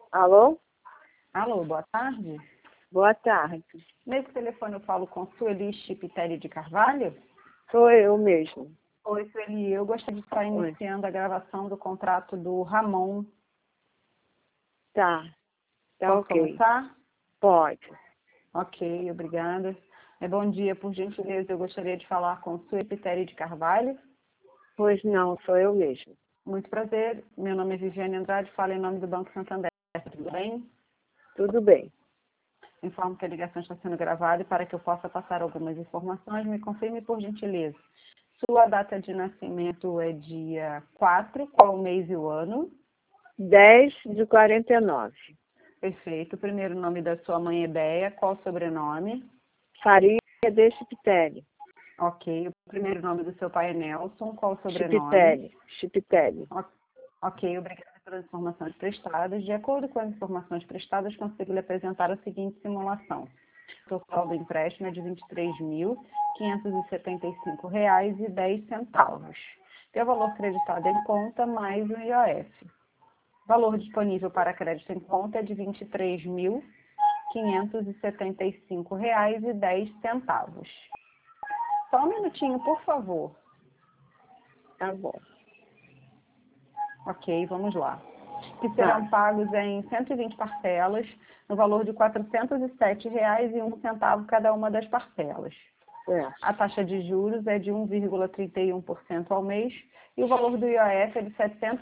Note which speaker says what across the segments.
Speaker 1: Alô?
Speaker 2: Alô, boa tarde.
Speaker 1: Boa tarde.
Speaker 2: Nesse telefone eu falo com Sueli Chipitelli de Carvalho?
Speaker 1: Sou eu mesmo.
Speaker 2: Oi, Sueli. Eu gostaria de estar
Speaker 1: Oi.
Speaker 2: iniciando a gravação do contrato do Ramon.
Speaker 1: Tá
Speaker 2: Posso
Speaker 1: ok.
Speaker 2: começar?
Speaker 1: Pode.
Speaker 2: Ok, obrigada. Bom dia, por gentileza, eu gostaria de falar com Sueli Chipitelli de Carvalho.
Speaker 1: Pois não, sou eu mesmo.
Speaker 2: Muito prazer. Meu nome é Viviane Andrade, falo em nome do Banco Santander. Tudo bem?
Speaker 1: Tudo bem.
Speaker 2: Informo que a ligação está sendo gravada e para que eu possa passar algumas informações, me confirme por gentileza. Sua data de nascimento é dia 4, qual o mês e o ano?
Speaker 1: 10/49.
Speaker 2: Perfeito. O primeiro nome da sua mãe é Béia, qual o sobrenome?
Speaker 1: Faria de Chipitelli.
Speaker 2: Ok. O primeiro nome do seu pai é Nelson, qual o sobrenome?
Speaker 1: Chipitelli. Chipitelli.
Speaker 2: Ok, obrigada pelas informações prestadas. De acordo com as informações prestadas, consigo lhe apresentar a seguinte simulação. O total do empréstimo é de R$ 23.575,10. Tem o valor creditado em conta mais o IOF. O valor disponível para crédito em conta é de R$ 23.575,10. Só um minutinho, por favor.
Speaker 1: Tá bom.
Speaker 2: Ok, vamos lá. Que serão pagos em 120 parcelas, no valor de R$ 407,01 cada uma das parcelas. A taxa de juros é de 1,31% ao mês e o valor do IOF é de R$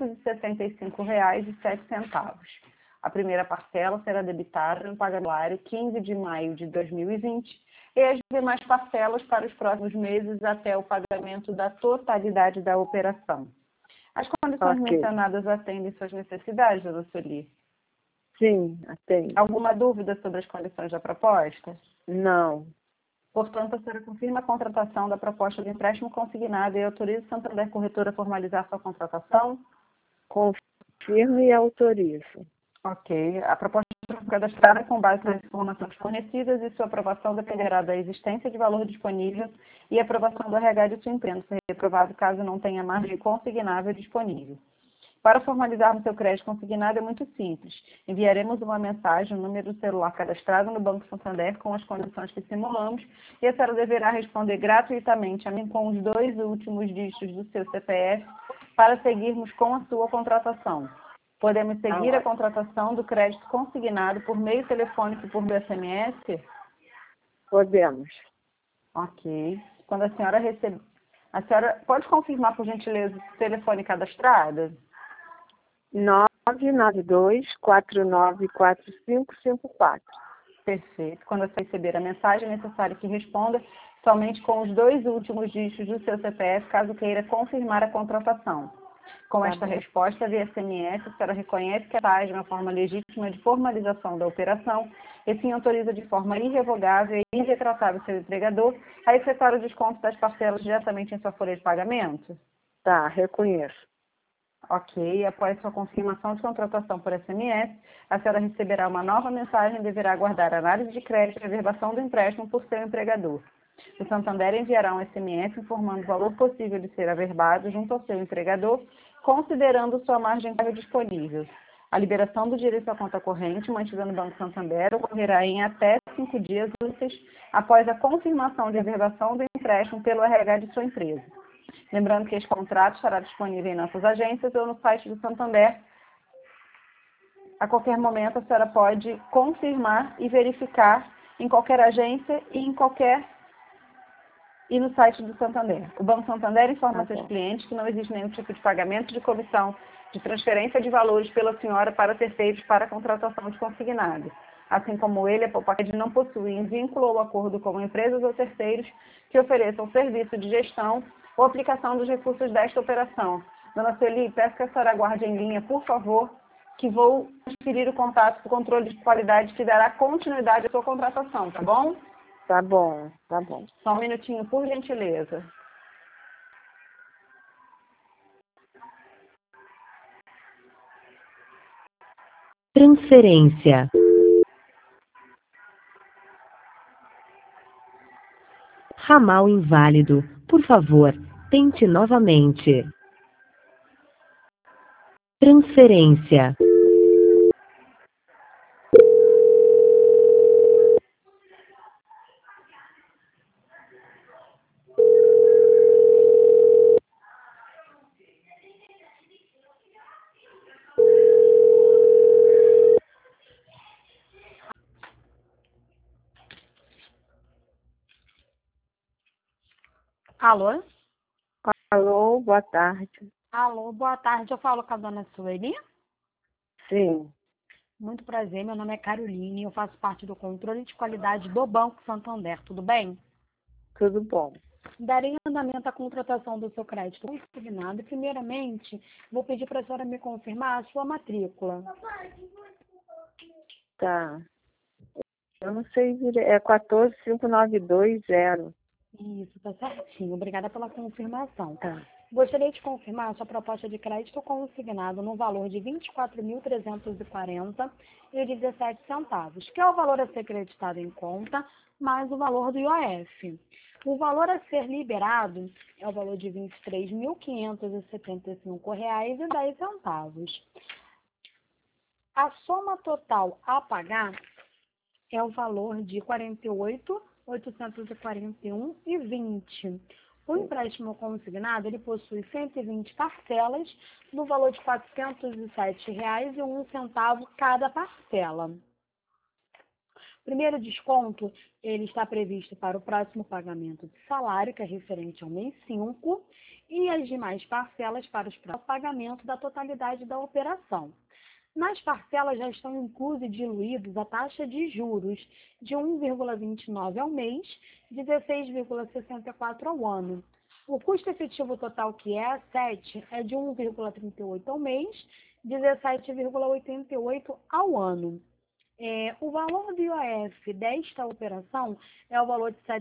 Speaker 2: 765,07. A primeira parcela será debitada no pagamento 15 de maio de 2020 e as demais parcelas para os próximos meses até o pagamento da totalidade da operação. As condições mencionadas atendem suas necessidades, dona Sueli?
Speaker 1: Sim, atende.
Speaker 2: Alguma dúvida sobre as condições da proposta?
Speaker 1: Não.
Speaker 2: Portanto, a senhora confirma a contratação da proposta de empréstimo consignado e autoriza o Santander Corretora a formalizar sua contratação?
Speaker 1: Confirmo e autorizo.
Speaker 2: Ok. A proposta foi cadastrada com base nas informações fornecidas e sua aprovação dependerá da existência de valor disponível e aprovação do RH de sua empresa, ser reprovado caso não tenha margem consignável disponível. Para formalizarmos seu crédito consignado é muito simples. Enviaremos uma mensagem, um número do celular cadastrado no Banco Santander com as condições que simulamos e a senhora deverá responder gratuitamente a mim com os 2 últimos dígitos do seu CPF para seguirmos com a sua contratação. Podemos seguir a contratação do crédito consignado por meio telefônico e por SMS?
Speaker 1: Podemos.
Speaker 2: Ok. Quando a senhora receber... A senhora pode confirmar, por gentileza, o telefone cadastrado?
Speaker 1: 992-494554.
Speaker 2: Perfeito. Quando você receber a mensagem, é necessário que responda somente com os 2 últimos dígitos do seu CPF, caso queira confirmar a contratação. Com esta resposta via SMS, a senhora reconhece que a TAG é uma forma legítima de formalização da operação e sim autoriza de forma irrevogável e irretratável seu empregador a efetuar o desconto das parcelas diretamente em sua folha de pagamento?
Speaker 1: Tá, reconheço.
Speaker 2: Ok, após sua confirmação de contratação por SMS, a senhora receberá uma nova mensagem e deverá aguardar a análise de crédito e averbação do empréstimo por seu empregador. O Santander enviará um SMS informando o valor possível de ser averbado junto ao seu empregador, considerando sua margem disponível. A liberação do direito à conta corrente, mantida no Banco Santander, ocorrerá em até 5 dias úteis após a confirmação de averbação do empréstimo pelo RH de sua empresa. Lembrando que este contrato estará disponível em nossas agências ou no site do Santander. A qualquer momento, a senhora pode confirmar e verificar em qualquer agência e no site do Santander. O Banco Santander informa a seus clientes que não existe nenhum tipo de pagamento de comissão de transferência de valores pela senhora para terceiros para a contratação de consignado. Assim como ele, a Poupared não possui vínculo ou acordo com empresas ou terceiros que ofereçam serviço de gestão ou aplicação dos recursos desta operação. Dona Sueli, peço que a senhora aguarde em linha, por favor, que vou transferir o contato do controle de qualidade que dará continuidade à sua contratação, tá bom?
Speaker 1: Tá bom, tá bom.
Speaker 2: Só um minutinho, por gentileza.
Speaker 3: Transferência. Ramal inválido. Por favor, tente novamente. Transferência.
Speaker 4: Alô?
Speaker 1: Alô, boa tarde.
Speaker 4: Alô, boa tarde. Eu falo com a dona Sueli.
Speaker 1: Sim,
Speaker 4: Muito prazer, meu nome é Caroline, eu faço parte do controle de qualidade do Banco Santander, tudo bem?
Speaker 1: tudo bom.
Speaker 4: Darei andamento à contratação do seu crédito consignado e, primeiramente, vou pedir para a senhora me confirmar a sua matrícula.
Speaker 1: Tá. Eu não sei direito. É 14520.
Speaker 4: Isso, tá certinho. Obrigada pela confirmação.
Speaker 1: Tá.
Speaker 4: Gostaria de confirmar a sua proposta de crédito consignado no valor de R$ 24.340,17, que é o valor a ser creditado em conta, mais o valor do IOF. O valor a ser liberado é o valor de R$ 23.575,10. A soma total a pagar é o valor de R$ 48.841,20. O empréstimo consignado ele possui 120 parcelas no valor de R$ 407,01 cada parcela. O primeiro desconto ele está previsto para o próximo pagamento de salário, que é referente ao mês 5, e as demais parcelas para os próximos pagamentos da totalidade da operação. Nas parcelas já estão inclusos e diluídos a taxa de juros de 1,29 ao mês, 16,64 ao ano. O custo efetivo total, que é a 7, é de 1,38 ao mês, 17,88 ao ano. O valor do IOF desta operação é o valor de R$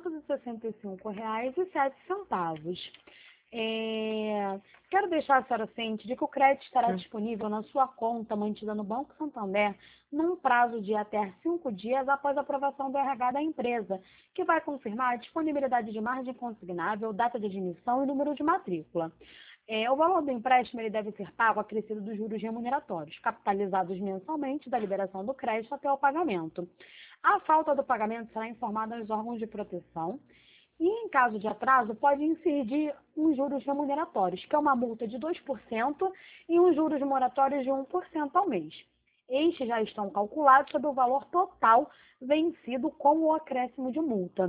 Speaker 4: 765,07. Quero deixar a senhora ciente de que o crédito estará disponível na sua conta mantida no Banco Santander num prazo de até 5 dias após a aprovação do RH da empresa, que vai confirmar a disponibilidade de margem consignável, data de admissão e número de matrícula. O valor do empréstimo ele deve ser pago acrescido dos juros remuneratórios, capitalizados mensalmente da liberação do crédito até o pagamento. A falta do pagamento será informada aos órgãos de proteção e, em caso de atraso, pode incidir uns juros remuneratórios, que é uma multa de 2% e uns juros moratórios de 1% ao mês. Estes já estão calculados sobre o valor total vencido com o acréscimo de multa.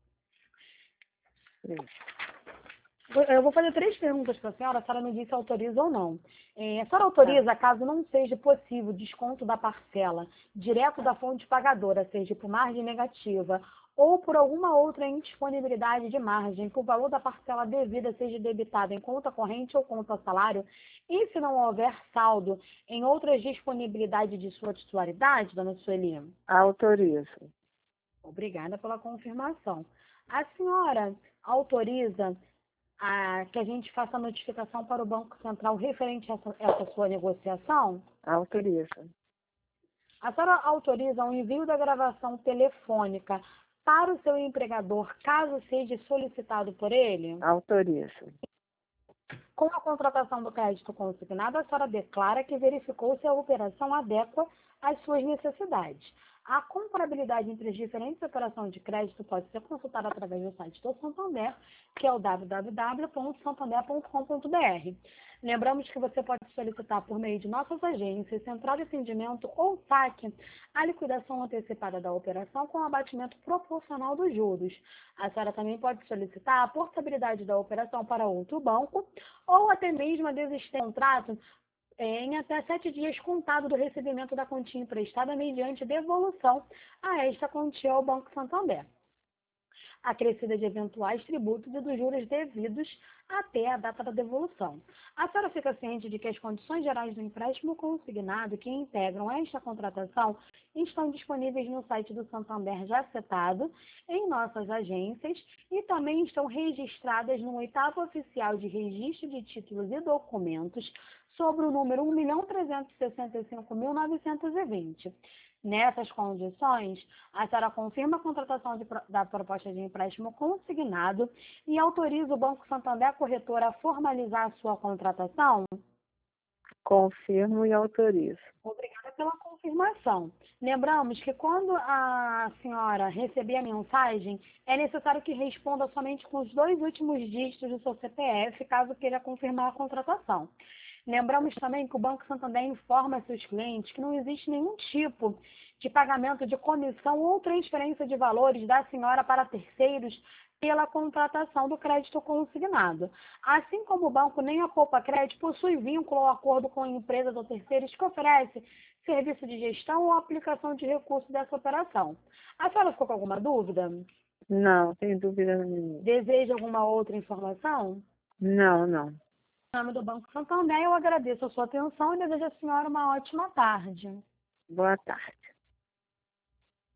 Speaker 4: Eu vou fazer 3 perguntas para a senhora me diz se autoriza ou não. A senhora autoriza, caso não seja possível desconto da parcela direto da fonte pagadora, seja por margem negativa, ou por alguma outra indisponibilidade de margem, que o valor da parcela devida seja debitado em conta corrente ou conta salário, e se não houver saldo em outras disponibilidades de sua titularidade, dona Sueli?
Speaker 1: Autorizo.
Speaker 4: Obrigada pela confirmação. A senhora autoriza que a gente faça a notificação para o Banco Central referente a essa sua negociação?
Speaker 1: Autorizo.
Speaker 4: A senhora autoriza o envio da gravação telefônica para o seu empregador, caso seja solicitado por ele?
Speaker 1: Autorizo.
Speaker 4: Com a contratação do crédito consignado, a senhora declara que verificou se a operação adequa às suas necessidades. A comparabilidade entre as diferentes operações de crédito pode ser consultada através do site do Santander, que é o www.santander.com.br. Lembramos que você pode solicitar por meio de nossas agências, central de atendimento ou saque a liquidação antecipada da operação com abatimento proporcional dos juros. A senhora também pode solicitar a portabilidade da operação para outro banco ou até mesmo a desistência do contrato em até 7 dias contado do recebimento da quantia emprestada mediante devolução a esta quantia ao Banco Santander, acrescida de eventuais tributos e dos juros devidos até a data da devolução. A senhora fica ciente de que as condições gerais do empréstimo consignado que integram esta contratação estão disponíveis no site do Santander já citado, em nossas agências, e também estão registradas no 8º Oficial de Registro de Títulos e Documentos, sobre o número 1.365.920. Nessas condições, a senhora confirma a contratação da proposta de empréstimo consignado e autoriza o Banco Santander Corretora a formalizar a sua contratação?
Speaker 1: Confirmo e autorizo.
Speaker 4: Obrigada pela confirmação. Lembramos que quando a senhora receber a mensagem, é necessário que responda somente com os 2 últimos dígitos do seu CPF, caso queira confirmar a contratação. Lembramos também que o Banco Santander informa seus clientes que não existe nenhum tipo de pagamento de comissão ou transferência de valores da senhora para terceiros, pela contratação do crédito consignado. Assim como o banco, nem a Poupa Crédito possui vínculo ou acordo com empresas ou terceiros que oferecem serviço de gestão ou aplicação de recursos dessa operação. A senhora ficou com alguma dúvida?
Speaker 1: Não, tem dúvida nenhuma.
Speaker 4: Deseja alguma outra informação?
Speaker 1: Não, não.
Speaker 4: Em nome do Banco Santander, eu agradeço a sua atenção e desejo à senhora uma ótima tarde.
Speaker 1: Boa tarde.